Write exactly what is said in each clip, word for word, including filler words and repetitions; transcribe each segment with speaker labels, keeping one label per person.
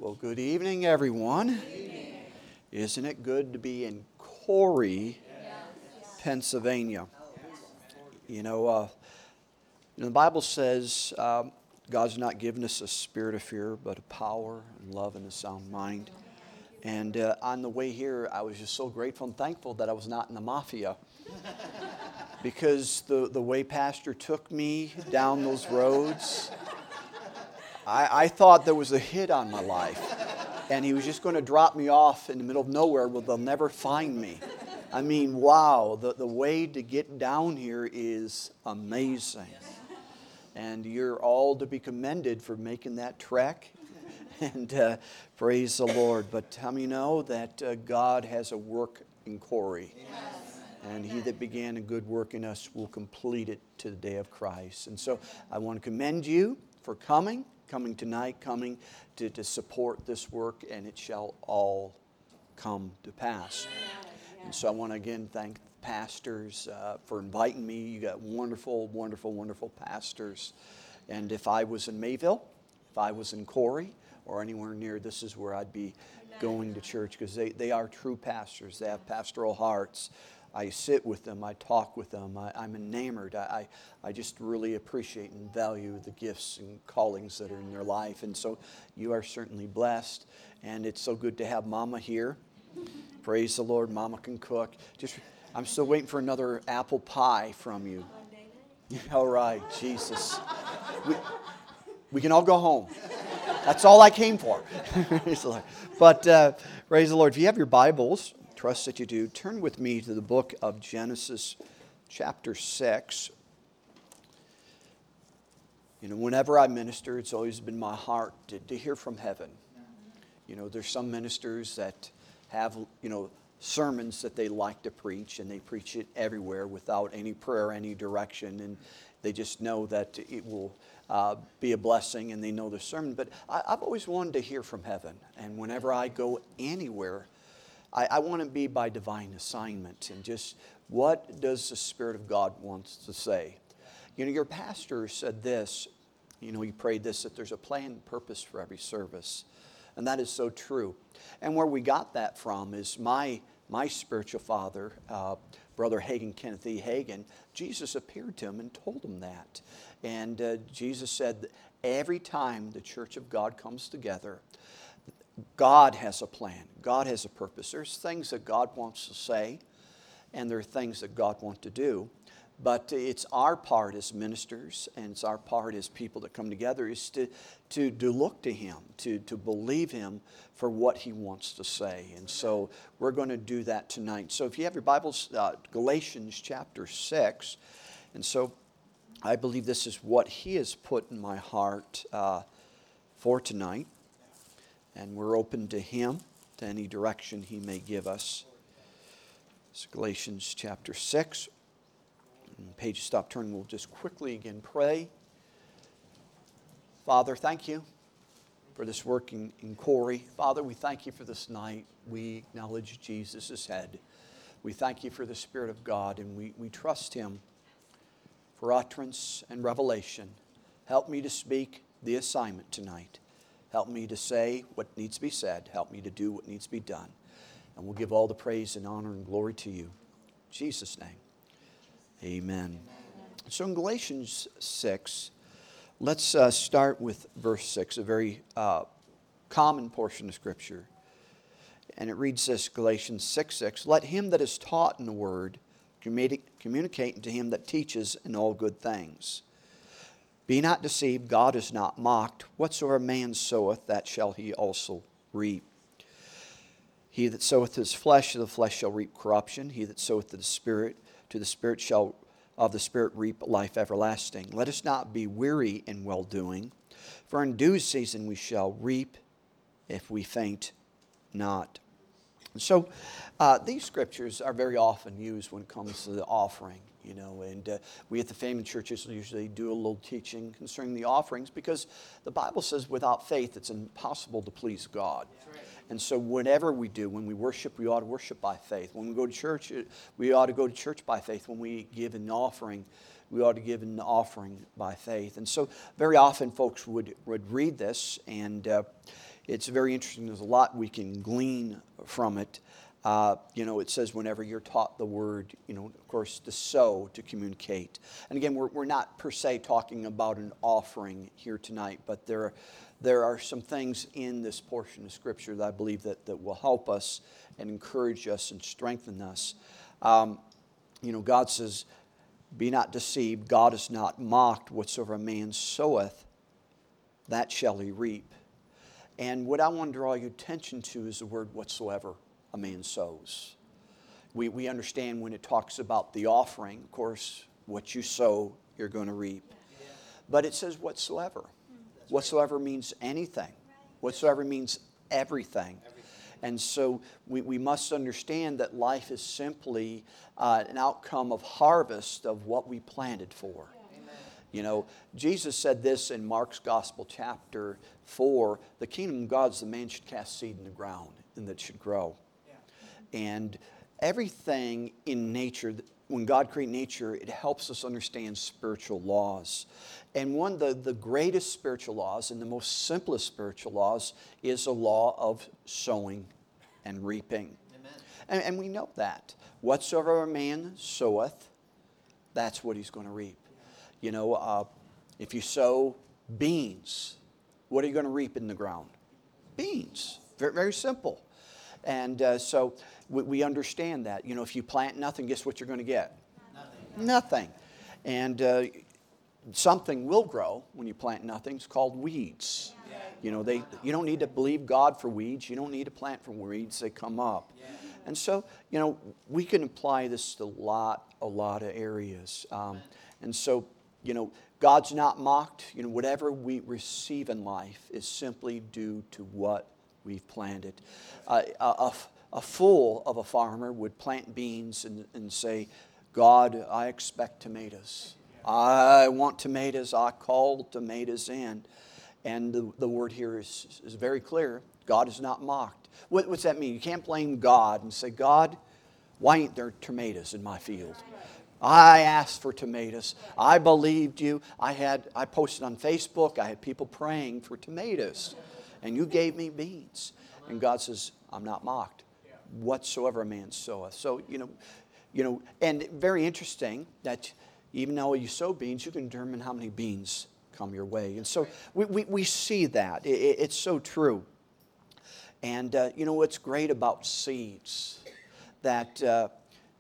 Speaker 1: Well, good evening, everyone. Good evening. Isn't it good to be in Corey, yes. Pennsylvania? You know, uh, you know, the Bible says um, God's not given us a spirit of fear, but a power and love and a sound mind. And uh, on the way here, I was just so grateful and thankful that I was not in the mafia. Because the, the way Pastor took me down those roads, I, I thought there was a hit on my life. And he was just going to drop me off in the middle of nowhere where they'll never find me. I mean, wow, the, the way to get down here is amazing. And you're all to be commended for making that trek. And uh, praise the Lord. But how many know that uh, God has a work in Corey? Yes. And he that began a good work in us will complete it to the day of Christ. And so I want to commend you for coming. coming tonight, coming to, to support this work, and it shall all come to pass. And so I want to again thank the pastors uh, for inviting me. You got wonderful, wonderful, wonderful pastors. And if I was in Mayville, if I was in Corey, or anywhere near, this is where I'd be going to church, because they, they are true pastors. They have pastoral hearts. I sit with them, I talk with them, I, I'm enamored. I, I, I just really appreciate and value the gifts and callings that are in their life. And so you are certainly blessed. And it's so good to have Mama here. Praise the Lord, Mama can cook. Just, I'm still waiting for another apple pie from you. All right, Jesus. We, we can all go home. That's all I came for. But uh, praise the Lord. If you have your Bibles, trust that you do. Turn with me to the book of Genesis chapter six. You know, whenever I minister, it's always been my heart to, to hear from heaven. You know, there's some ministers that have, you know, sermons that they like to preach, and they preach it everywhere without any prayer, any direction, and they just know that it will uh, be a blessing, and they know the sermon. But I, I've always wanted to hear from heaven, and whenever I go anywhere, I, I want to be by divine assignment, and just what does the Spirit of God wants to say? You know, your pastor said this, you know, he prayed this, that there's a plan and purpose for every service. And that is so true. And where we got that from is my, my spiritual father, uh, Brother Hagin, Kenneth E. Hagin. Jesus appeared to him and told him that. And uh, Jesus said that every time the church of God comes together, God has a plan. God has a purpose. There's things that God wants to say, and there are things that God wants to do. But it's our part as ministers, and it's our part as people that come together, is to, to, to look to Him, to, to believe Him for what He wants to say. And so we're going to do that tonight. So if you have your Bibles, uh, Galatians chapter six. And so I believe this is what He has put in my heart uh, for tonight. And we're open to Him, to any direction He may give us. It's Galatians chapter six. And page stop turning. We'll just quickly again pray. Father, thank you for this work in, in Corey. Father, we thank you for this night. We acknowledge Jesus as head. We thank you for the Spirit of God, and we, we trust Him for utterance and revelation. Help me to speak the assignment tonight. Help me to say what needs to be said. Help me to do what needs to be done. And we'll give all the praise and honor and glory to you. In Jesus' name, amen. So in Galatians six, let's uh, start with verse six, a very uh, common portion of Scripture. And it reads this, Galatians six six, let him that is taught in the word communicate to him that teaches in all good things. Be not deceived, God is not mocked. Whatsoever man soweth, that shall he also reap. He that soweth his flesh, to the flesh shall reap corruption. He that soweth to the Spirit, to the Spirit shall of the Spirit reap life everlasting. Let us not be weary in well-doing, for in due season we shall reap if we faint not. So uh, these scriptures are very often used when it comes to the offering. You know, and uh, we at the Family Churches usually do a little teaching concerning the offerings, because the Bible says without faith it's impossible to please God. Right. And so whatever we do, when we worship, we ought to worship by faith. When we go to church, we ought to go to church by faith. When we give an offering, we ought to give an offering by faith. And so very often folks would, would read this, and uh, it's very interesting. There's a lot we can glean from it. Uh, you know, it says whenever you're taught the word, you know, of course, to sow, to communicate. And again, we're, we're not per se talking about an offering here tonight, but there, there are some things in this portion of Scripture that I believe that, that will help us and encourage us and strengthen us. Um, you know, God says, be not deceived, God is not mocked. Whatsoever a man soweth, that shall he reap. And what I want to draw your attention to is the word whatsoever a man sows. We, we understand when it talks about the offering, of course, what you sow, you're going to reap. But it says whatsoever. Whatsoever means anything. Whatsoever means everything. And so we, we must understand that life is simply uh, an outcome of harvest of what we planted for. You know, Jesus said this in Mark's Gospel, chapter four, the kingdom of God is the man should cast seed in the ground and that should grow. And everything in nature, when God created nature, it helps us understand spiritual laws. And one of the, the greatest spiritual laws and the most simplest spiritual laws is the law of sowing and reaping. Amen. And, and we know that. Whatsoever a man soweth, that's what he's going to reap. You know, uh, if you sow beans, what are you going to reap in the ground? Beans. Very, very simple. And uh, so we, we understand that. You know, if you plant nothing, guess what you're going to get? Nothing. Nothing. And uh, something will grow when you plant nothing. It's called weeds. Yeah. You know, they. You don't need to believe God for weeds. You don't need to plant for weeds. They come up. Yeah. And so, you know, we can apply this to a lot, a lot of areas. Um, and so, you know, God's not mocked. You know, whatever we receive in life is simply due to what we've planted. Uh, a, a, a fool of a farmer would plant beans and, and say, God, I expect tomatoes. I want tomatoes. I call tomatoes in. And the, the word here is, is very clear. God is not mocked. What, what's that mean? You can't blame God and say, God, why ain't there tomatoes in my field? I asked for tomatoes. I believed you. I had I posted on Facebook. I had people praying for tomatoes. And you gave me beans. And God says, I'm not mocked. Whatsoever a man soweth. So, you know, you know, and very interesting that even though you sow beans, you can determine how many beans come your way. And so we, we, we see that. It, it, it's so true. And, uh, you know, what's great about seeds? That uh,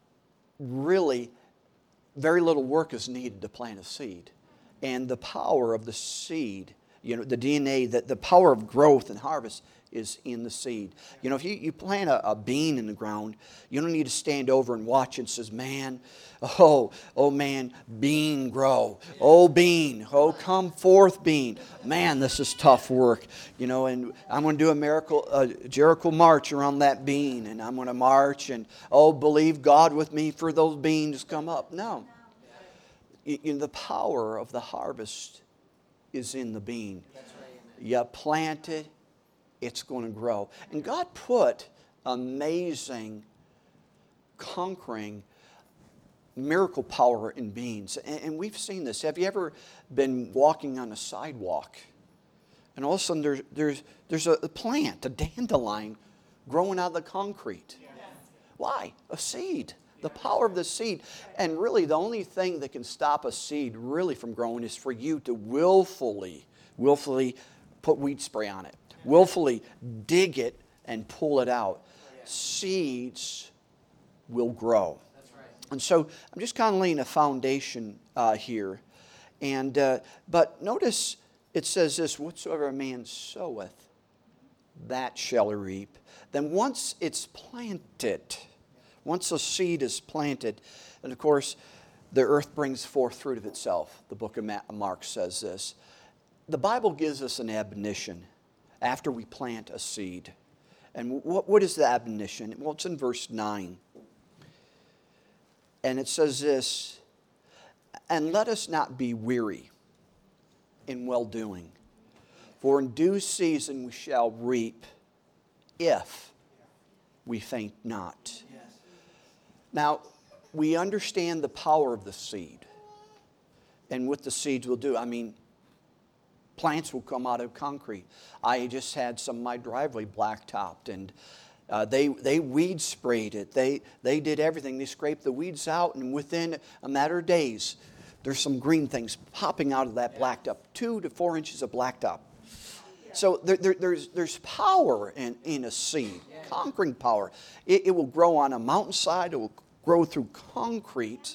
Speaker 1: really very little work is needed to plant a seed. And the power of the seed, you know, the D N A, the, the power of growth and harvest is in the seed. You know, if you, you plant a, a bean in the ground, you don't need to stand over and watch and says, man, oh, oh man, bean grow. Oh bean, oh come forth bean. Man, this is tough work. You know, and I'm going to do a miracle, a Jericho march around that bean, and I'm going to march and, oh, believe God with me for those beans to come up. No. You, you know, the power of the harvest is in the bean. You plant it, it's going to grow. And God put amazing, conquering, miracle power in beans. And, and we've seen this. Have you ever been walking on a sidewalk and all of a sudden there's, there's, there's a plant, a dandelion, growing out of the concrete? Yes. Why? A seed. The power of the seed. And really the only thing that can stop a seed really from growing is for you to willfully, willfully put weed spray on it. Willfully dig it and pull it out. Seeds will grow. And so I'm just kind of laying a foundation uh, here. And uh, but notice it says this, whatsoever a man soweth, that shall he reap. Then once it's planted, once a seed is planted, and of course the earth brings forth fruit of itself. The book of Mark says this. The Bible gives us an admonition after we plant a seed. And what, what is the admonition? Well, it's in verse nine. And it says this, and let us not be weary in well-doing, for in due season we shall reap if we faint not. Now, we understand the power of the seed and what the seeds will do. I mean, plants will come out of concrete. I just had some of my driveway blacktopped, and uh, they they weed sprayed it. They they did everything. They scraped the weeds out, and within a matter of days, there's some green things popping out of that blacktop, two to four inches of blacktop. So there, there, there's there's power in, in a seed, conquering power. It, it will grow on a mountainside. It will grow through concrete.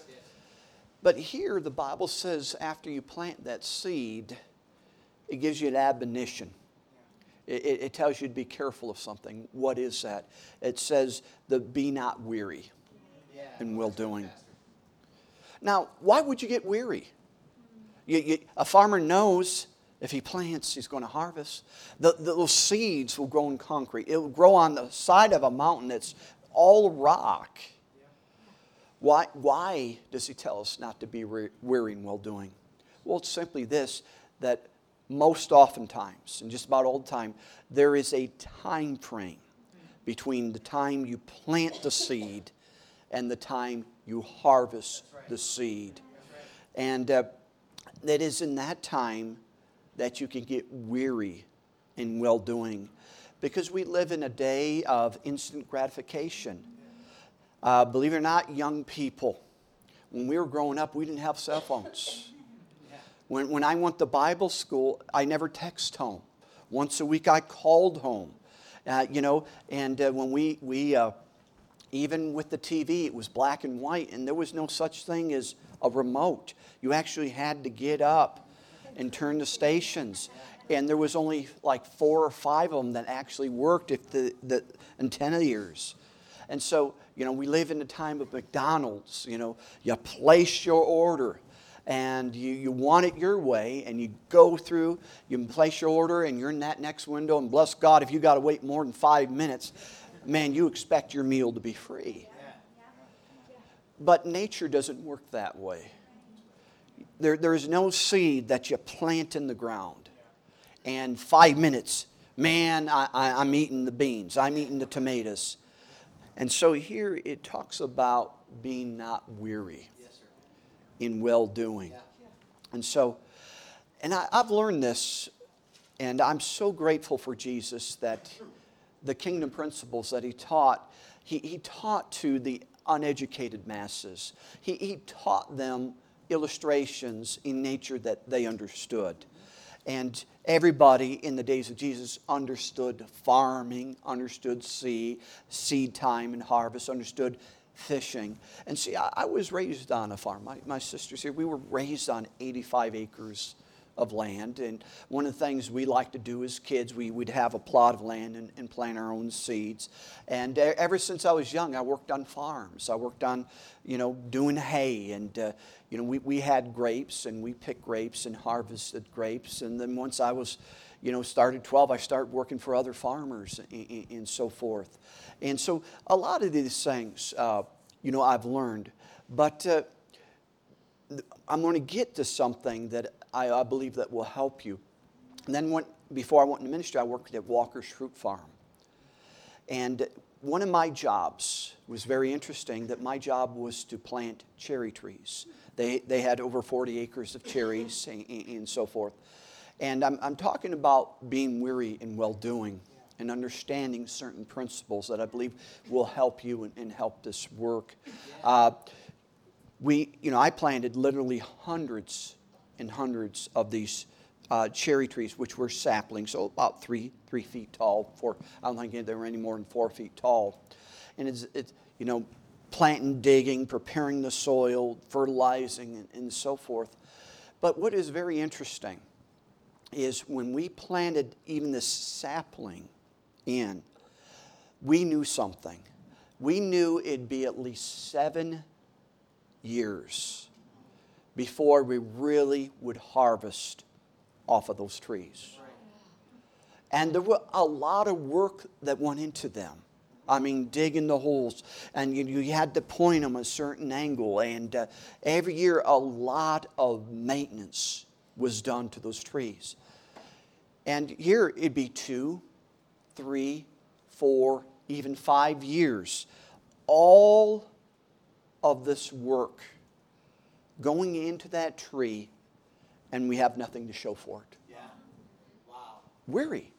Speaker 1: But here the Bible says after you plant that seed, it gives you an admonition. It, it, it tells you to be careful of something. What is that? It says the be not weary in well-doing. Now, why would you get weary? You, you, a farmer knows if he plants, he's going to harvest. The, the little seeds will grow in concrete. It will grow on the side of a mountain that's all rock. Why, why does he tell us not to be weary in well-doing? Well, it's simply this, that most oftentimes, and just about all the time, there is a time frame between the time you plant the seed and the time you harvest the seed. And uh, that is in that time that you can get weary in well-doing. Because we live in a day of instant gratification. Uh, believe it or not, young people, when we were growing up, we didn't have cell phones. When, when I went to Bible school, I never text home. Once a week I called home. Uh, you know, and uh, when we, we uh, even with the T V, it was black and white, and there was no such thing as a remote. You actually had to get up and turn the stations. And there was only like four or five of them that actually worked if the, the antenna ears. And so, you know, we live in the time of McDonald's. You know, you place your order and you, you want it your way, and you go through, you place your order, and you're in that next window, and bless God, if you got to wait more than five minutes, man, you expect your meal to be free. But nature doesn't work that way. There, there's no seed that you plant in the ground. And five minutes, man, I, I, I'm eating the beans. I'm eating the tomatoes. And so here it talks about being not weary in well-doing. And so, and I, I've learned this, and I'm so grateful for Jesus that the kingdom principles that he taught, he, he taught to the uneducated masses. He, he taught them illustrations in nature that they understood. And everybody in the days of Jesus understood farming, understood seed, seed time and harvest, understood fishing. And see, I, I was raised on a farm. My, my sisters here, we were raised on eighty-five acres of land. And one of the things we like to do as kids, we would have a plot of land and, and plant our own seeds. And uh, ever since I was young, I worked on farms. I worked on, you know, doing hay. And, uh, you know, we, we had grapes, and we picked grapes and harvested grapes. And then once I was, you know, started twelve, I started working for other farmers and, and, and so forth. And so a lot of these things, uh, you know, I've learned. But uh, I'm going to get to something that I, I believe that will help you. And then when, before I went into ministry, I worked at Walker's Fruit Farm. And one of my jobs was very interesting, that my job was to plant cherry trees. They, they had over forty acres of cherries and, and so forth. And I'm, I'm talking about being weary in well-doing and understanding certain principles that I believe will help you and, and help this work. Uh, we, you know, I planted literally hundreds and hundreds of these uh, cherry trees, which were saplings, so about three three feet tall. Four, I don't think they were any more than four feet tall. And it's, it's you know, planting, digging, preparing the soil, fertilizing, and, and so forth. But what is very interesting is when we planted even this sapling in, we knew something. We knew it'd be at least seven years before we really would harvest off of those trees. And there was a lot of work that went into them. I mean, digging the holes, and you, you had to point them a certain angle, and uh, every year a lot of maintenance was done to those trees. And here it'd be two, three, four, even five years. All of this work going into that tree, and we have nothing to show for it. Yeah. weary.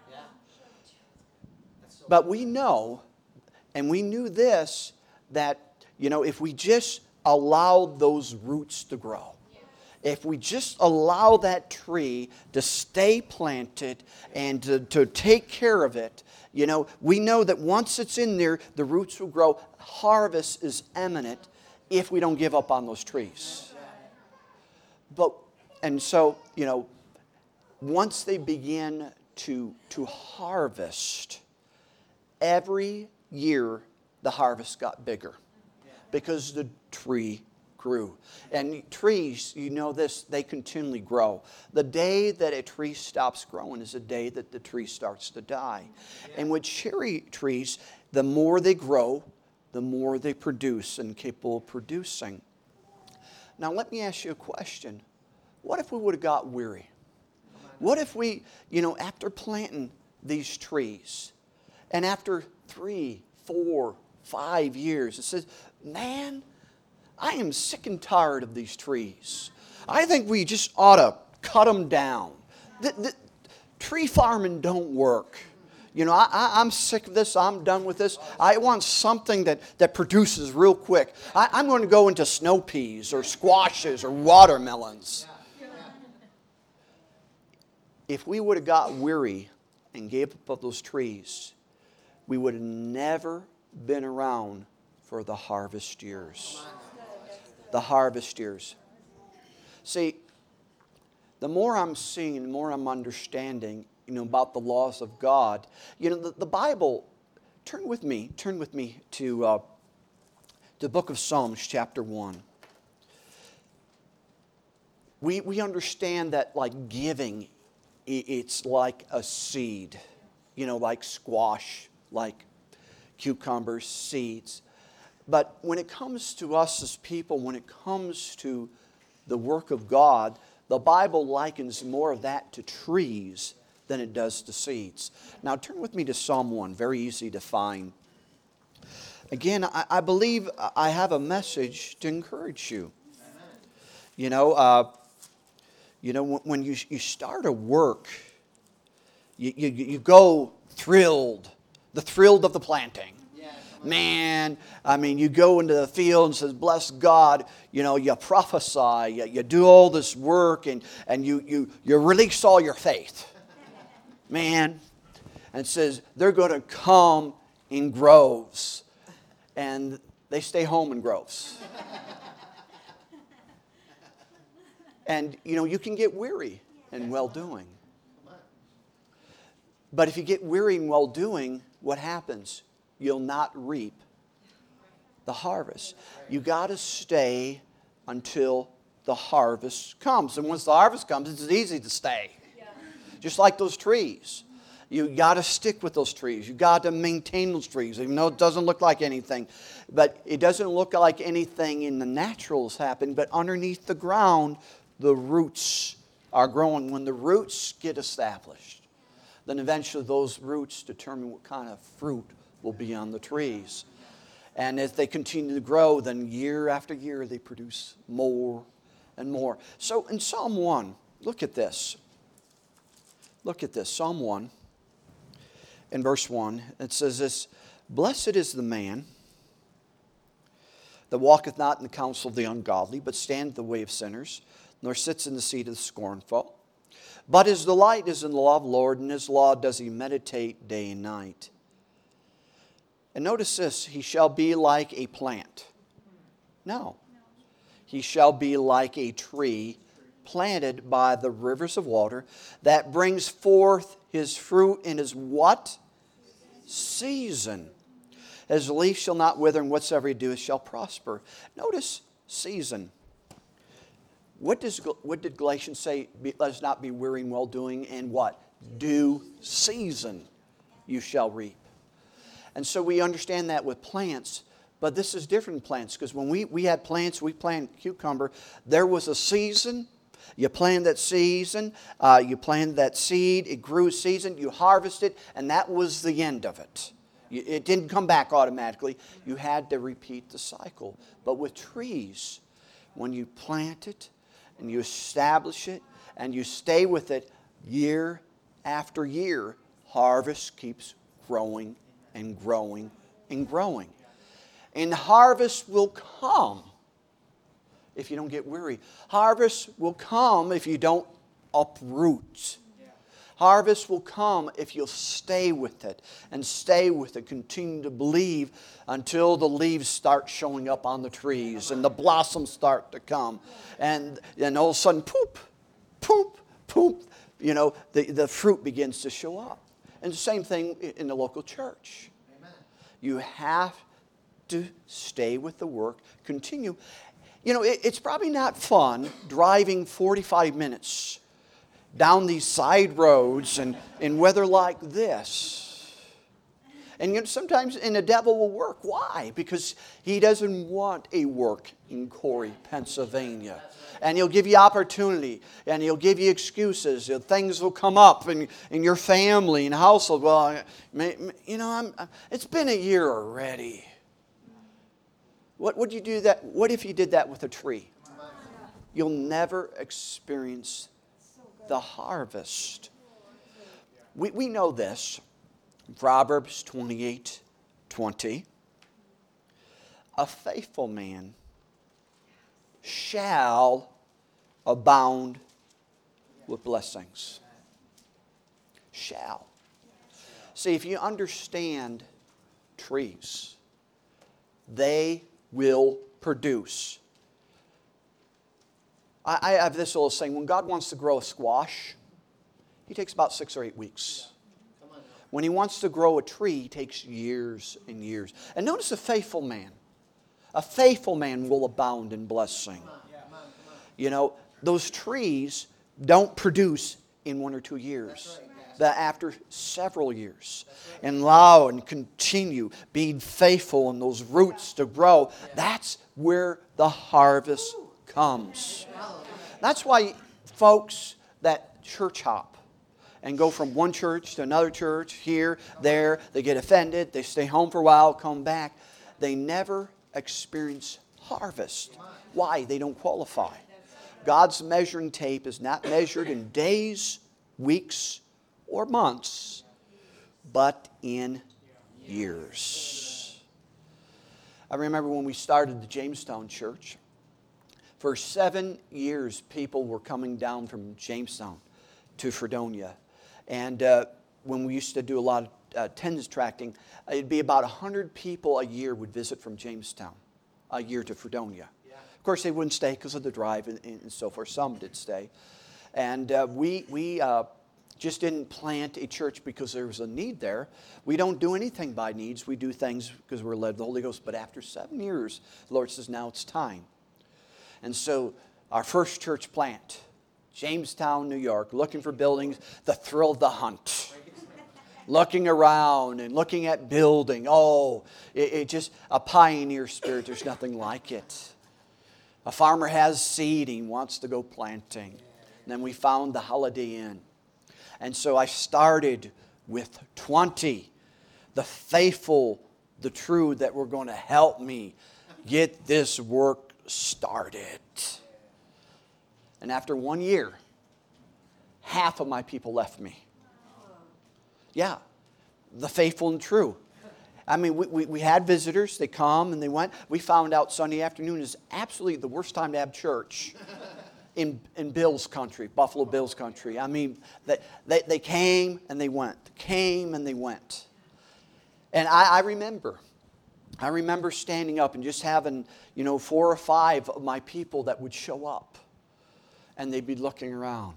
Speaker 1: But we know, and we knew this, that, you know, if we just allowed those roots to grow, if we just allow that tree to stay planted and to, to take care of it, you know, we know that once it's in there, the roots will grow. Harvest is imminent if we don't give up on those trees. But, and so, you know, once they begin to, to harvest, every year the harvest got bigger because the tree grew. And trees, you know this, they continually grow. The day that a tree stops growing is the day that the tree starts to die. And with cherry trees, the more they grow, the more they produce and capable of producing. Now let me ask you a question. What if we would have got weary? What if we, you know, after planting these trees, and after three, four, five years, it says, man, I am sick and tired of these trees. I think we just ought to cut them down. The, the, tree farming don't work. You know, I, I, I'm sick of this. I'm done with this. I want something that, that produces real quick. I, I'm going to go into snow peas or squashes or watermelons. If we would have got weary and gave up those trees, we would have never been around for the harvest years. The harvest years. See, the more I'm seeing, the more I'm understanding, you know, about the laws of God. You know, the, the Bible, turn with me, turn with me to uh, the book of Psalms, chapter one. We, we understand that, like giving, it's like a seed, you know, like squash, like cucumbers, seeds. But when it comes to us as people, when it comes to the work of God, the Bible likens more of that to trees than it does to seeds. Now turn with me to Psalm one, very easy to find. Again, I, I believe I have a message to encourage you. You know, uh, you know, when, when you, you start a work, you, you, you go thrilled, the thrilled of the planting. Man, I mean, you go into the field and says, bless God, you know, you prophesy, you, you do all this work, and, and you, you, you release all your faith. Man, and it says they're going to come in groves, and they stay home in groves. And, you know, you can get weary in well-doing. But if you get weary in well-doing, what happens? You'll not reap the harvest. You got to stay until the harvest comes. And once the harvest comes, it's easy to stay. Yeah. Just like those trees. You got to stick with those trees. You got to maintain those trees, even though it doesn't look like anything. But it doesn't look like anything in the natural is happening. But underneath the ground, the roots are growing. When the roots get established, then eventually those roots determine what kind of fruit will be on the trees. And as they continue to grow, then year after year they produce more and more. So in Psalm one, look at this. Look at this. Psalm one, in verse one, it says this, blessed is the man that walketh not in the counsel of the ungodly, but standeth in the way of sinners, nor sits in the seat of the scornful. But his delight is in the law of the Lord, and his law does he meditate day and night. And notice this, he shall be like a plant. No. He shall be like a tree planted by the rivers of water that brings forth his fruit in his what? Season. His leaf shall not wither, and whatsoever he doeth shall prosper. Notice season. What, does, what did Galatians say? Let us not be weary in well-doing, and what? Due season you shall reap. And so we understand that with plants, but this is different than plants, because when we, we had plants, we planted cucumber, there was a season. You planted that season, uh, you planted that seed, it grew a season, you harvested, and that was the end of it. You, it didn't come back automatically. You had to repeat the cycle. But with trees, when you plant it, and you establish it, and you stay with it year after year, harvest keeps growing and growing and growing. And harvest will come if you don't get weary. Harvest will come if you don't uproot. Harvest will come if you'll stay with it and stay with it. Continue to believe until the leaves start showing up on the trees and the blossoms start to come. And, and all of a sudden, poop, poop, poop, you know, the, the fruit begins to show up. And the same thing in the local church. You have to stay with the work, continue. You know, it, it's probably not fun driving forty-five minutes down these side roads and in weather like this. And you know, sometimes, and the devil will work. Why? Because he doesn't want a work in Corry, Pennsylvania. And he'll give you opportunity, and he'll give you excuses. Things will come up in, in your family and household. Well, you know, I'm, it's been a year already. What would you do that? What if you did that with a tree? You'll never experience the harvest. We, we know this. Proverbs twenty-eight twenty. A faithful man shall abound with blessings. Shall. See, if you understand trees, they will produce. I, I have this little saying, when God wants to grow a squash, He takes about six or eight weeks. When He wants to grow a tree, He takes years and years. And notice a faithful man. A faithful man will abound in blessing. You know, those trees don't produce in one or two years. But after several years. And allow and continue being faithful in those roots to grow. That's where the harvest comes. That's why folks that church hop and go from one church to another church, here, there, they get offended, they stay home for a while, come back. They never experience harvest. Why? They don't qualify. God's measuring tape is not measured in days, weeks, or months, but in years. I remember when we started the Jamestown Church, for seven years people were coming down from Jamestown to Fredonia. And uh, when we used to do a lot of uh, attendance tracting, it'd be about one hundred people a year would visit from Jamestown, a year to Fredonia. Yeah. Of course, they wouldn't stay because of the drive and, and so forth. Some did stay. And uh, we, we uh, just didn't plant a church because there was a need there. We don't do anything by needs. We do things because we're led of the Holy Ghost. But after seven years, the Lord says, now it's time. And so our first church plant, Jamestown, New York, looking for buildings, the thrill of the hunt. Looking around and looking at building. Oh, it, it just, a pioneer spirit, there's nothing like it. A farmer has seed, he wants to go planting. And then we found the Holiday Inn. And so I started with twenty, the faithful, the true that were going to help me get this work started. And after one year, half of my people left me. Yeah, the faithful and true. I mean, we, we, we had visitors. They come and they went. We found out Sunday afternoon is absolutely the worst time to have church in, in Bills country, Buffalo Bills country. I mean, they, they, they came and they went. Came and they went. And I, I remember, I remember standing up and just having, you know, four or five of my people that would show up. And they'd be looking around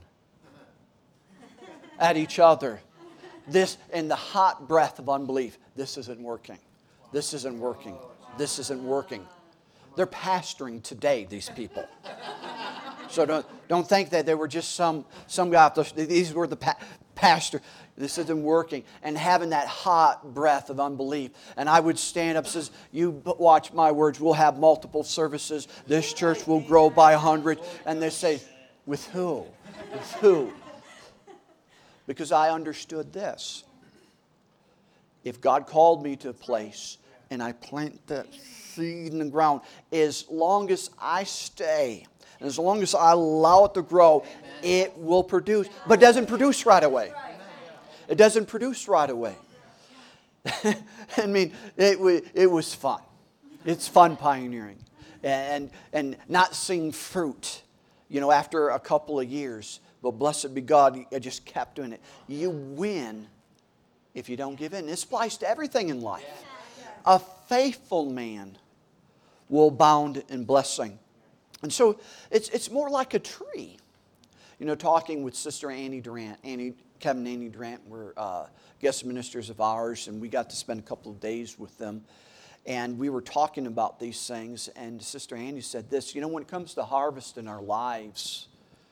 Speaker 1: at each other. This, in the hot breath of unbelief, this isn't working. This isn't working. This isn't working. They're pastoring today, these people. So don't, don't think that they were just some, some guy. These were the pa- pastor. This isn't working. And having that hot breath of unbelief. And I would stand up and says, you watch my words. We'll have multiple services. This church will grow by a hundred. And they say, with who? With who? Because I understood this. If God called me to a place and I plant that seed in the ground, as long as I stay, and as long as I allow it to grow, it will produce. But it doesn't produce right away. It doesn't produce right away. I mean, it, it was fun. It's fun pioneering. And, and not seeing fruit, you know, after a couple of years. But blessed be God, I just kept doing it. You win if you don't give in. This applies to everything in life. A faithful man will abound in blessing. And so it's, it's more like a tree. You know, talking with Sister Annie Durant. Annie, Kevin and Annie Durant were uh, guest ministers of ours, and we got to spend a couple of days with them. And we were talking about these things, and Sister Annie said this, you know, when it comes to harvest in our lives,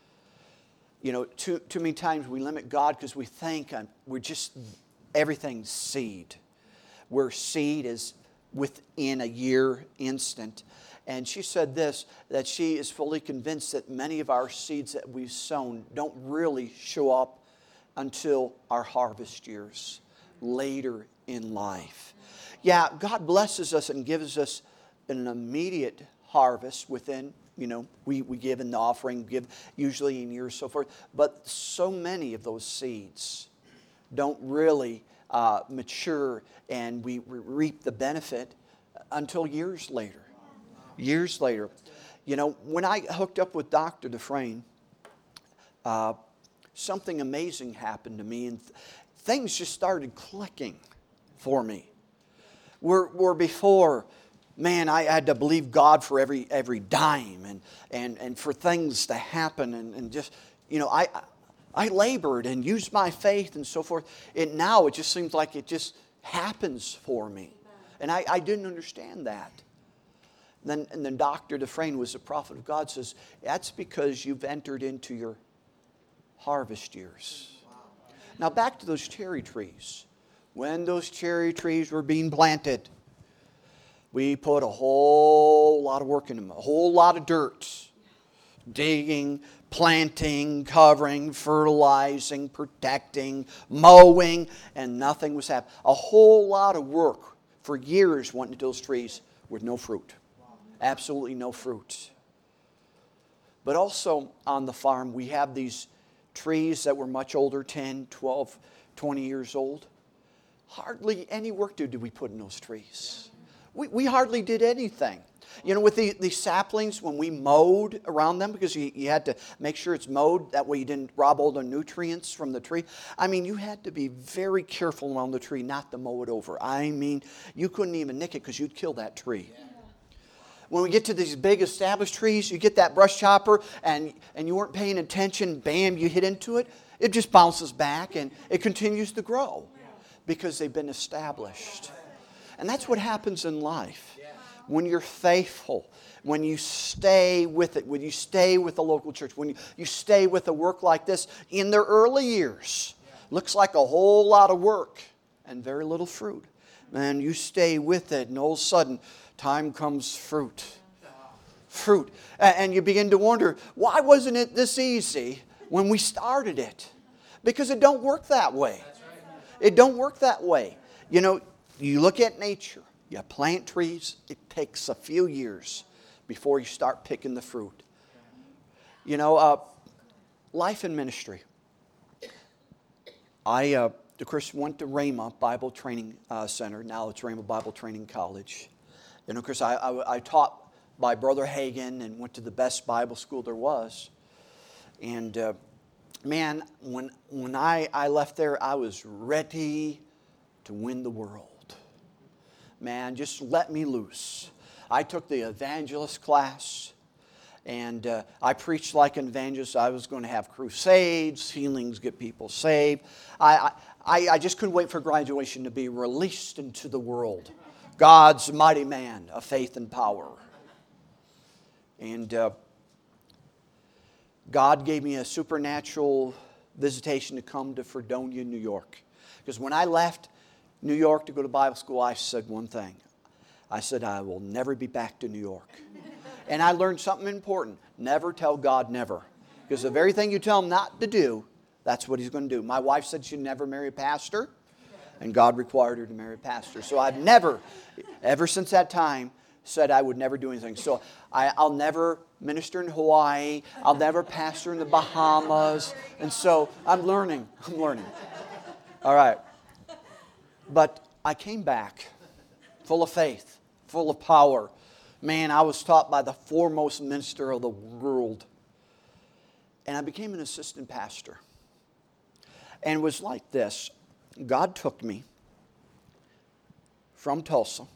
Speaker 1: you know, too, too many times we limit God because we think we're just, everything's seed. Where seed is within a year instant. And she said this, that she is fully convinced that many of our seeds that we've sown don't really show up until our harvest years, later in life. Yeah, God blesses us and gives us an immediate harvest within, you know, we, we give in the offering, give usually in years, so forth. But so many of those seeds don't really uh, mature and we re- reap the benefit until years later. Years later. You know, when I hooked up with Doctor Dufresne, uh, something amazing happened to me and th- things just started clicking for me. Where, where before, man, I had to believe God for every every dime and and, and for things to happen and, and just, you know, I I labored and used my faith and so forth. And now it just seems like it just happens for me. And I, I didn't understand that. Then, and then Doctor Dufresne was a prophet of God, says, that's because you've entered into your harvest years. Now back to those cherry trees. When those cherry trees were being planted, we put a whole lot of work in them, a whole lot of dirt. Digging, planting, covering, fertilizing, protecting, mowing, and nothing was happening. A whole lot of work for years went into those trees with no fruit. Absolutely no fruit. But also on the farm, we have these trees that were much older, ten, twelve, twenty years old. Hardly any work did we put in those trees. We, we hardly did anything. You know, with the, the saplings, when we mowed around them, because you, you had to make sure it's mowed, that way you didn't rob all the nutrients from the tree. I mean, you had to be very careful around the tree not to mow it over. I mean, you couldn't even nick it because you'd kill that tree. When we get to these big established trees, you get that brush chopper and, and you weren't paying attention, bam, you hit into it. It just bounces back and it continues to grow because they've been established. And that's what happens in life. When you're faithful, when you stay with it, when you stay with the local church, when you, you stay with a work like this in their early years, looks like a whole lot of work and very little fruit. Man, you stay with it and all of a sudden, time comes fruit. Fruit. And you begin to wonder, why wasn't it this easy when we started it? Because it don't work that way. It don't work that way. You know, you look at nature. You plant trees, it takes a few years before you start picking the fruit. You know, uh, life and ministry. I, uh, of course, went to Rhema Bible Training uh, Center. Now it's Rhema Bible Training College. And, of course, I, I, I taught by Brother Hagin and went to the best Bible school there was. And, uh, man, when, when I, I left there, I was ready to win the world. Man, just let me loose. I took the evangelist class, and uh, I preached like an evangelist. I was going to have crusades, healings, get people saved. I, I, I just couldn't wait for graduation to be released into the world. God's mighty man of faith and power. And uh, God gave me a supernatural visitation to come to Fredonia, New York. Because when I left New York to go to Bible school, I said one thing. I said, I will never be back to New York. And I learned something important. Never tell God never. Because the very thing you tell Him not to do, that's what He's going to do. My wife said she'd never marry a pastor, and God required her to marry a pastor. So I've never, ever since that time, said I would never do anything. So I, I'll never minister in Hawaii. I'll never pastor in the Bahamas. And so I'm learning. I'm learning. All right. But I came back full of faith, full of power. Man, I was taught by the foremost minister of the world. And I became an assistant pastor. And it was like this. God took me from Tulsa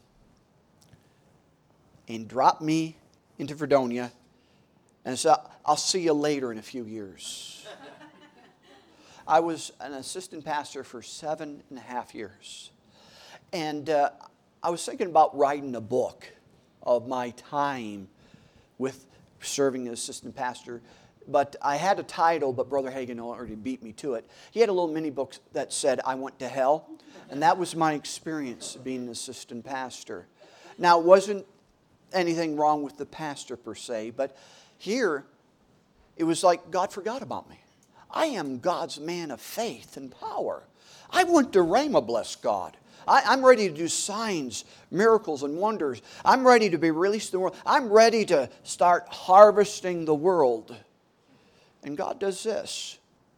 Speaker 1: and dropped me into Fredonia and said, I'll see you later in a few years. I was an assistant pastor for seven and a half years. And uh, I was thinking about writing a book of my time with serving as assistant pastor. But I had a title, but Brother Hagin already beat me to it. He had a little mini book that said, I Went to Hell. And that was my experience being an assistant pastor. Now, it wasn't anything wrong with the pastor per se, but here, it was like God forgot about me. I am God's man of faith and power. I went to Rhema, bless God. I, I'm ready to do signs, miracles, and wonders. I'm ready to be released to the world. I'm ready to start harvesting the world. And God does this.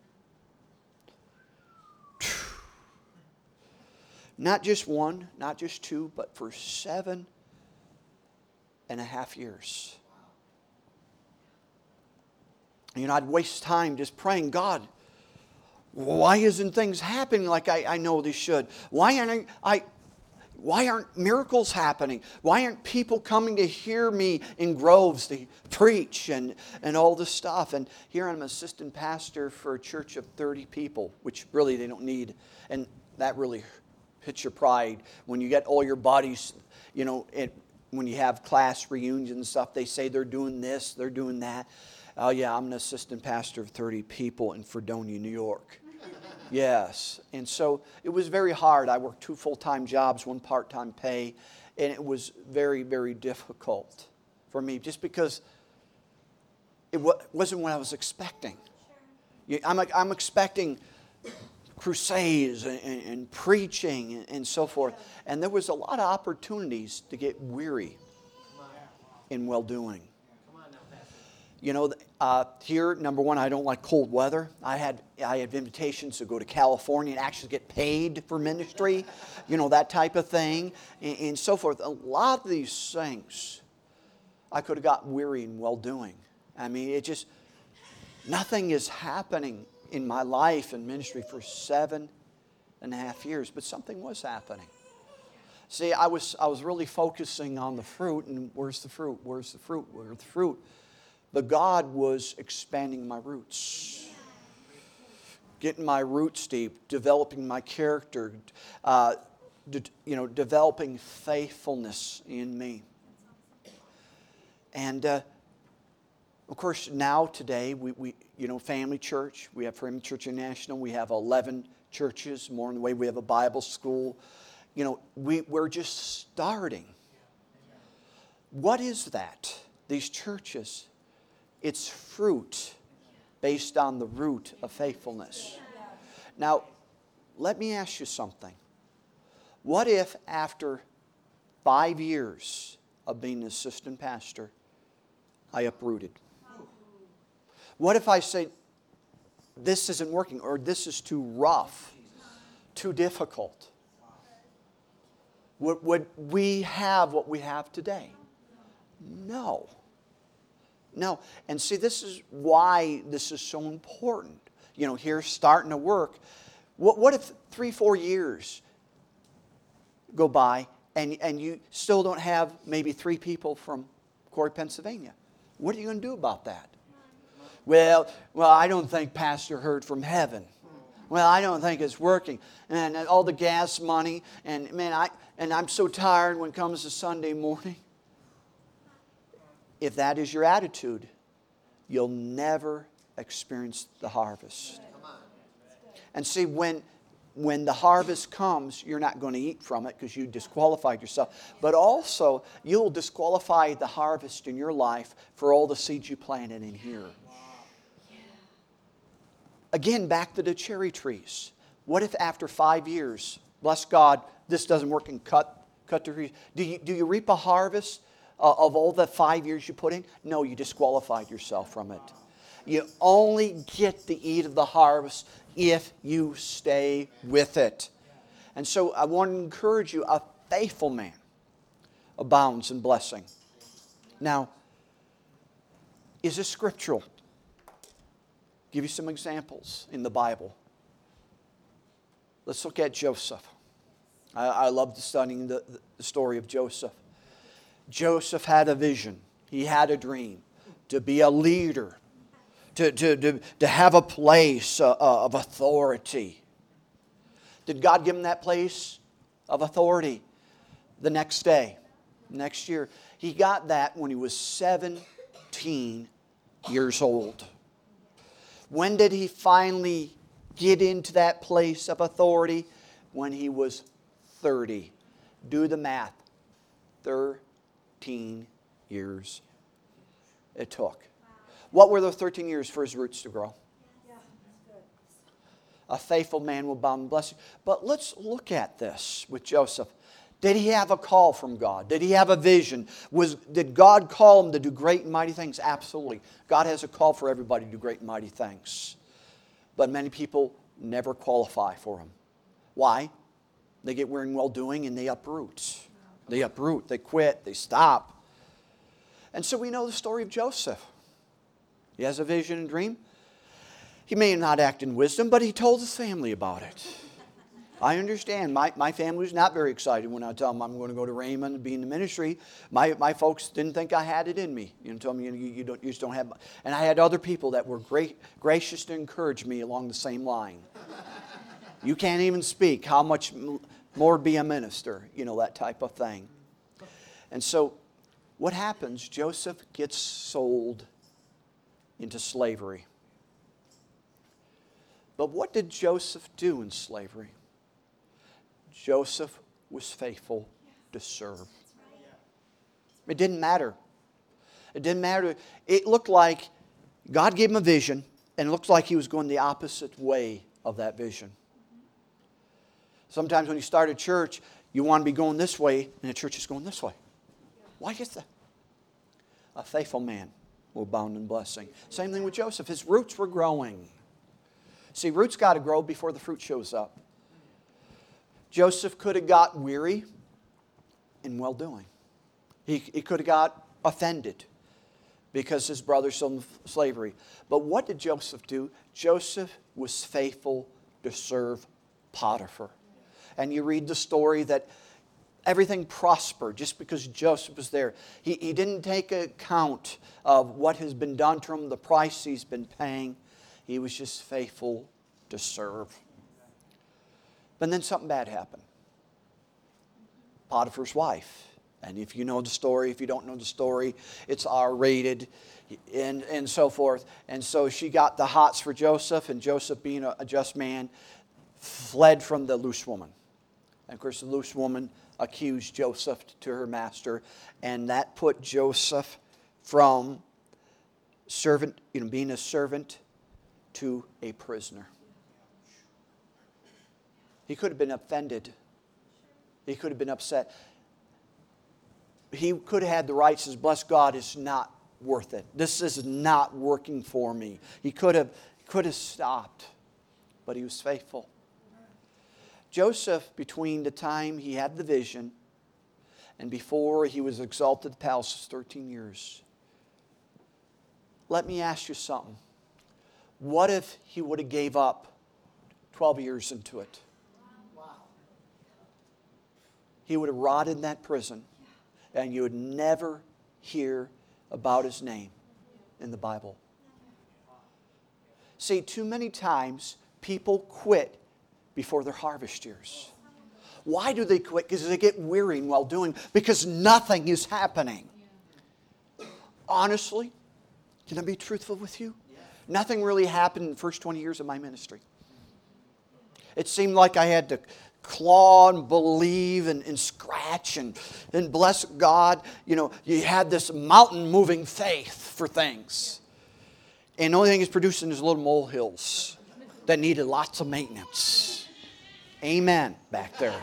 Speaker 1: Not just one, not just two, but for seven and a half years. You know, I'd waste time just praying, God, why isn't things happening like I, I know they should? Why aren't I, why aren't miracles happening? Why aren't people coming to hear me in groves to preach and, and all this stuff? And here I'm an assistant pastor for a church of thirty people, which really they don't need. And that really hits your pride. When you get all your buddies, you know, it, when you have class reunions and stuff, they say they're doing this, they're doing that. Oh yeah, I'm an assistant pastor of thirty people in Fredonia, New York. Yes. And so it was very hard. I worked two full-time jobs, one part-time pay, and it was very, very difficult for me just because it wasn't what I was expecting. I'm, I'm expecting crusades and, and, and preaching and, and so forth. And there was a lot of opportunities to get weary in well-doing. You know, uh, here, number one, I don't like cold weather. I had I had invitations to go to California and actually get paid for ministry, you know, that type of thing, and, and so forth. A lot of these things, I could have gotten weary in well-doing. I mean, it just, nothing is happening in my life and ministry for seven and a half years, but something was happening. See, I was I was really focusing on the fruit, and where's the fruit? Where's the fruit? Where's the fruit? But God was expanding my roots, getting my roots deep, developing my character, uh, de- you know, developing faithfulness in me. And uh, of course, now today we, we, you know, Family Church. We have Family Church International. We have eleven churches, more in the way. We have a Bible school. You know, we we're just starting. What is that? These churches. It's fruit based on the root of faithfulness. Now, let me ask you something. What if after five years of being an assistant pastor, I uprooted? What if I say, this isn't working, or this is too rough, too difficult? Would, would we have what we have today? No. No. And see, this is why this is so important. You know, here starting to work. What, what if three, four years go by and, and you still don't have maybe three people from Corey, Pennsylvania? What are you going to do about that? Well, well, I don't think Pastor heard from heaven. Well, I don't think it's working. And all the gas money, and man, I and I'm so tired when it comes to Sunday morning. If that is your attitude, you'll never experience the harvest. And see, when, when the harvest comes, you're not going to eat from it because you disqualified yourself. But also, you'll disqualify the harvest in your life for all the seeds you planted in here. Again, back to the cherry trees. What if after five years, bless God, this doesn't work and cut, cut the trees? Do you, do you reap a harvest of all the five years you put in? No, you disqualified yourself from it. You only get to eat of the harvest if you stay with it. And so I want to encourage you, a faithful man abounds in blessing. Now, is this scriptural? Give you some examples in the Bible. Let's look at Joseph. I, I love studying the, the story of Joseph. Joseph had a vision. He had a dream to be a leader, to, to, to, to have a place uh, of authority. Did God give him that place of authority the next day, next year? He got that when he was seventeen years old. When did he finally get into that place of authority? When he was thirty. Do the math. thirteen years it took. What were those thirteen years for his roots to grow? A faithful man will abound in blessing. But let's look at this with Joseph. Did he have a call from God? Did he have a vision? Was, did God call him to do great and mighty things? Absolutely. God has a call for everybody to do great and mighty things. But many people never qualify for them. Why? They get weary in well-doing and they uproot. They uproot, they quit, they stop. And so we know the story of Joseph. He has a vision and dream. He may not act in wisdom, but he told his family about it. I understand. My, my family was not very excited when I told them I'm going to go to Raymond and be in the ministry. My, my folks didn't think I had it in me. You know, told me you, you, don't, you just don't have. And I had other people that were great, gracious to encourage me along the same line. You can't even speak. How much more be a minister? You know, that type of thing. And so what happens? Joseph gets sold into slavery. But what did Joseph do in slavery? Joseph was faithful to serve. It didn't matter. It didn't matter. It looked like God gave him a vision, and it looked like he was going the opposite way of that vision. Sometimes when you start a church, you want to be going this way, and the church is going this way. Why is that? A faithful man will abound in blessing. Same thing with Joseph. His roots were growing. See, roots got to grow before the fruit shows up. Joseph could have got weary in well-doing. He, he could have got offended because his brother's sold in slavery. But what did Joseph do? Joseph was faithful to serve Potiphar. And you read the story that everything prospered just because Joseph was there. He, he didn't take account of what has been done to him, the price he's been paying. He was just faithful to serve. But then something bad happened. Potiphar's wife. And if you know the story, if you don't know the story, it's R-rated and, and so forth. And so she got the hots for Joseph, and Joseph, being a, a just man, fled from the loose woman. And of course, the loose woman accused Joseph to her master, and that put Joseph from servant, you know, being a servant to a prisoner. He could have been offended. He could have been upset. He could have had the right to say, bless God, it's not worth it. This is not working for me. He could have, could have stopped, but he was faithful. Joseph, between the time he had the vision and before he was exalted to the palace, was thirteen years. Let me ask you something. What if he would have gave up twelve years into it? He would have rotted in that prison, and you would never hear about his name in the Bible. See, too many times people quit before their harvest years. Why do they quit? Because they get weary in well-doing, because nothing is happening. Honestly, can I be truthful with you? Nothing really happened in the first twenty years of my ministry. It seemed like I had to claw and believe and, and scratch and, and bless God. You know, you had this mountain-moving faith for things. And the only thing it's producing is little molehills that needed lots of maintenance. Amen back there.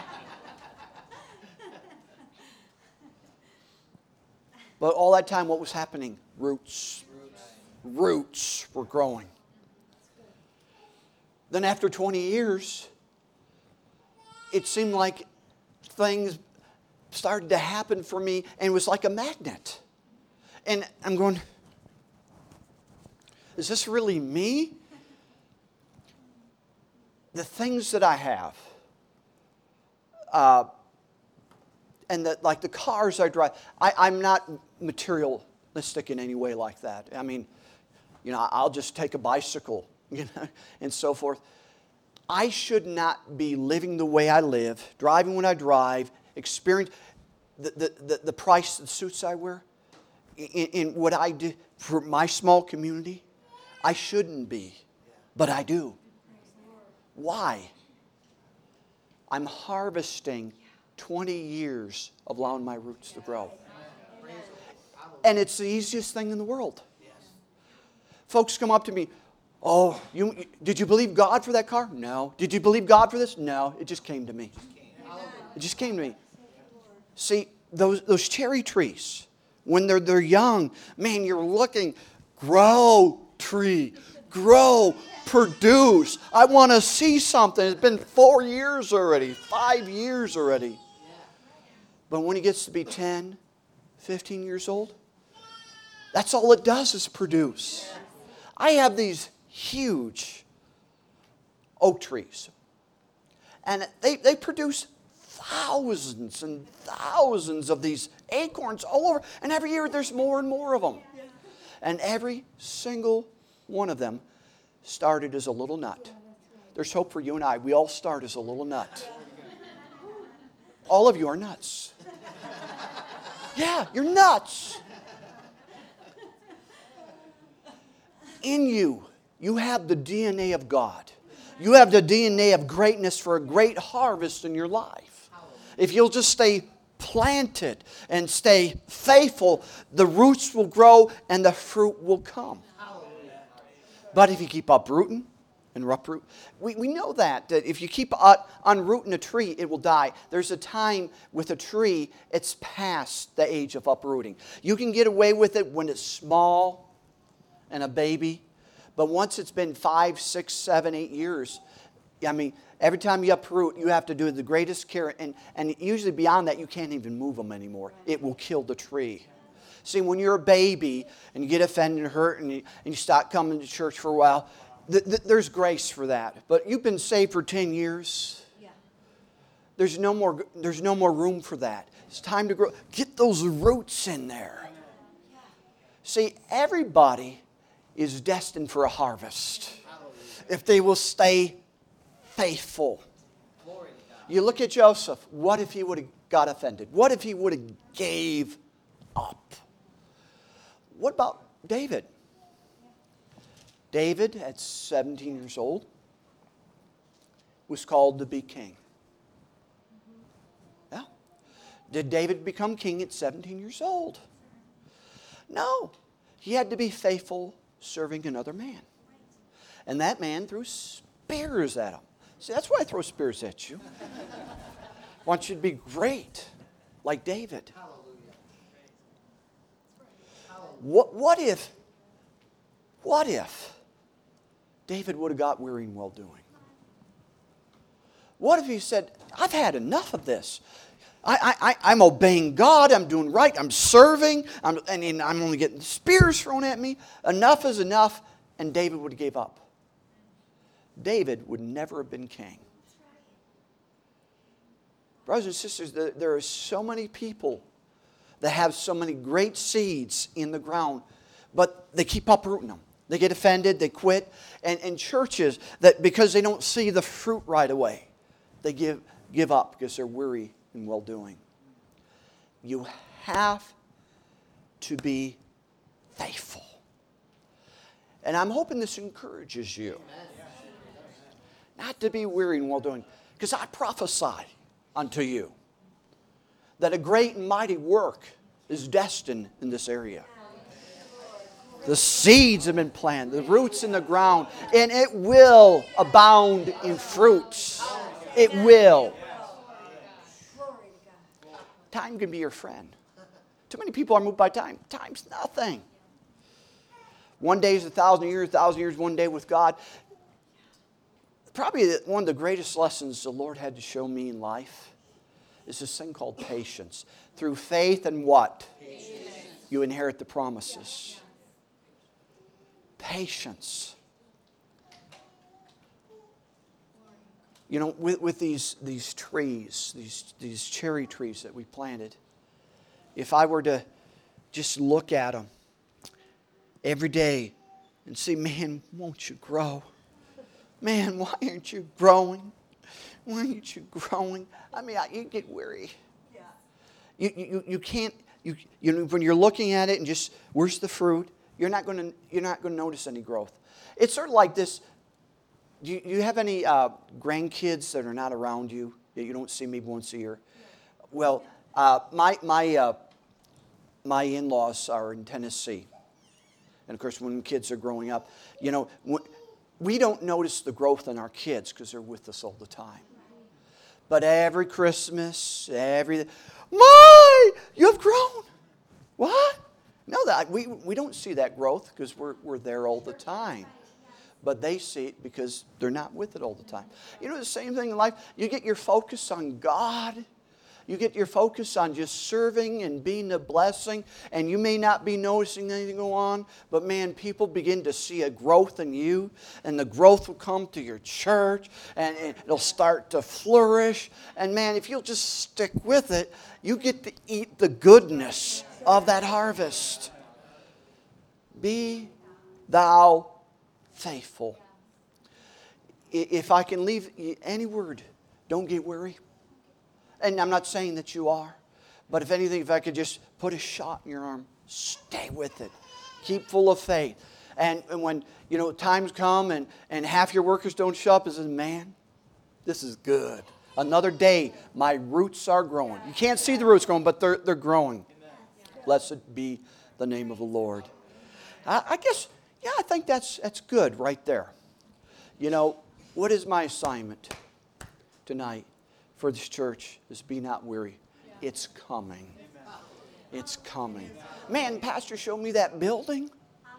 Speaker 1: But all that time, what was happening? Roots. Roots were growing. Then after twenty years, it seemed like things started to happen for me, and it was like a magnet. And I'm going, is this really me? The things that I have, uh, and the, like the cars I drive, I, I'm not materialistic in any way like that. I mean, you know, I'll just take a bicycle, you know, and so forth. I should not be living the way I live, driving when I drive, experience the, the, the, the price of the suits I wear, in, in what I do for my small community. I shouldn't be, but I do. Why? I'm harvesting twenty years of allowing my roots to grow. And it's the easiest thing in the world. Folks come up to me, oh, you, did you believe God for that car? No. Did you believe God for this? No. It just came to me. It just came to me. See, those, those cherry trees, when they're, they're young, man, you're looking, grow, tree, grow, produce. I want to see something. It's been four years already, five years already. But when he gets to be ten, fifteen years old, that's all it does is produce. I have these huge oak trees. And they, they produce thousands and thousands of these acorns all over. And every year there's more and more of them. And every single one of them started as a little nut. There's hope for you and I. We all start as a little nut. All of you are nuts. Yeah, you're nuts. In you, you have the D N A of God. You have the D N A of greatness for a great harvest in your life. If you'll just stay planted and stay faithful, the roots will grow and the fruit will come. But if you keep uprooting and uproot, we, we know that, that if you keep unrooting a tree, it will die. There's a time with a tree, it's past the age of uprooting. You can get away with it when it's small and a baby, but once it's been five, six, seven, eight years, I mean, every time you uproot, you have to do the greatest care, and, and usually beyond that, you can't even move them anymore. It will kill the tree. See, when you're a baby and you get offended and hurt and you, and you stop coming to church for a while, th- th- there's grace for that. But you've been saved for ten years. Yeah. There's no more, there's no more room for that. It's time to grow. Get those roots in there. Yeah. See, everybody is destined for a harvest if they will stay faithful. You look at Joseph. What if he would have got offended? What if he would have gave up? What about David? David, at seventeen years old, was called to be king. Yeah. Did David become king at seventeen years old? No. He had to be faithful serving another man. And that man threw spears at him. See, that's why I throw spears at you. I want you to be great, like David. What, what if, what if David would have got weary in well-doing? What if he said, I've had enough of this. I, I, I'm obeying God. I'm doing right. I'm serving. I'm, and, and I'm only getting spears thrown at me. Enough is enough. And David would have gave up. David would never have been king. Brothers and sisters, there, there are so many people that have so many great seeds in the ground, but they keep uprooting them. They get offended, they quit. And, and churches, that because they don't see the fruit right away, they give, give up because they're weary in well-doing. You have to be faithful. And I'm hoping this encourages you. Not to be weary in well-doing. Because I prophesy unto you that a great and mighty work is destined in this area. The seeds have been planted, the roots in the ground, and it will abound in fruits. It will. Time can be your friend. Too many people are moved by time. Time's nothing. One day is a thousand years, a thousand years, one day with God. probably one of the greatest lessons the Lord had to show me in life is this thing called patience. Through faith and what? Patience. You inherit the promises. Patience. You know, with, with these, these trees, these, these cherry trees that we planted, if I were to just look at them every day and see, man, won't you grow? Man, why aren't you growing? Why aren't you growing? I mean, you get weary. Yeah. You, you, you can't, you, you know, when you're looking at it and just, where's the fruit? You're not going to, you're not going to notice any growth. It's sort of like this. Do you, do you have any uh, grandkids that are not around you, that you don't see maybe once a year? Well, uh, my my uh, my in-laws are in Tennessee, and of course, when kids are growing up, you know, we don't notice the growth in our kids because they're with us all the time. But every Christmas, every my, you have grown. What? No, that we we don't see that growth because we're we're there all the time. But they see it because they're not with it all the time. You know, the same thing in life. You get your focus on God. You get your focus on just serving and being a blessing. And you may not be noticing anything go on. But man, people begin to see a growth in you. And the growth will come to your church. And it'll start to flourish. And man, if you'll just stick with it, you get to eat the goodness of that harvest. Be thou faithful. If I can leave any word, don't get weary. And I'm not saying that you are. But if anything, if I could just put a shot in your arm, stay with it. Keep full of faith. And, and when, you know, times come and, and half your workers don't show up, it says, man, this is good. Another day, my roots are growing. You can't see the roots growing, but they're, they're growing. Blessed be the name of the Lord. I, I guess... Yeah, I think that's that's good right there. You know, what is my assignment tonight for this church is be not weary. It's coming. It's coming. Man, Pastor showed me that building.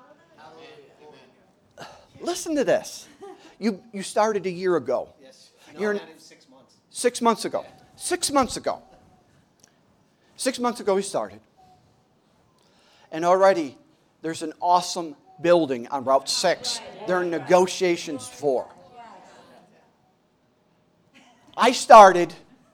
Speaker 1: Listen to this. You you started a year ago.
Speaker 2: Yes. No,
Speaker 1: You're
Speaker 2: not even six months.
Speaker 1: Six months ago. Six months ago. Six months ago he started. And already there's an awesome building on Route six. There are negotiations for. I started,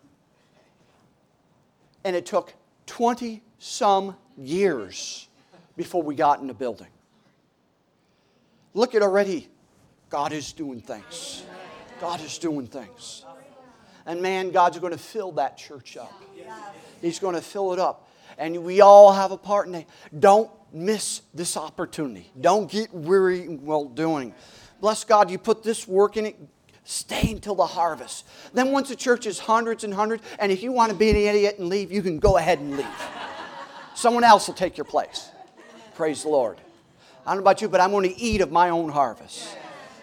Speaker 1: and it took twenty some years before we got in the building. Look at already, God is doing things. God is doing things. And man, God's going to fill that church up. He's going to fill it up. And we all have a part in it. Don't miss this opportunity. Don't get weary while doing. Bless God, you put this work in it, stay until the harvest. Then once the church is hundreds and hundreds, and if you want to be an idiot and leave, you can go ahead and leave. Someone else will take your place. Praise the Lord. I don't know about you, but I'm going to eat of my own harvest.